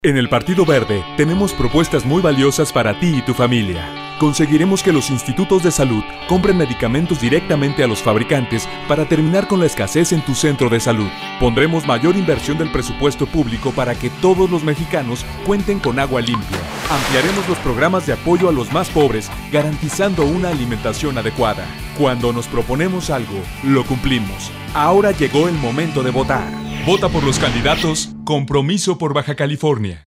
En el Partido Verde tenemos propuestas muy valiosas para ti y tu familia. Conseguiremos que los institutos de salud compren medicamentos directamente a los fabricantes para terminar con la escasez en tu centro de salud. Pondremos mayor inversión del presupuesto público para que todos los mexicanos cuenten con agua limpia. Ampliaremos los programas de apoyo a los más pobres, garantizando una alimentación adecuada. Cuando nos proponemos algo, lo cumplimos. Ahora llegó el momento de votar. Vota por los candidatos Compromiso por Baja California.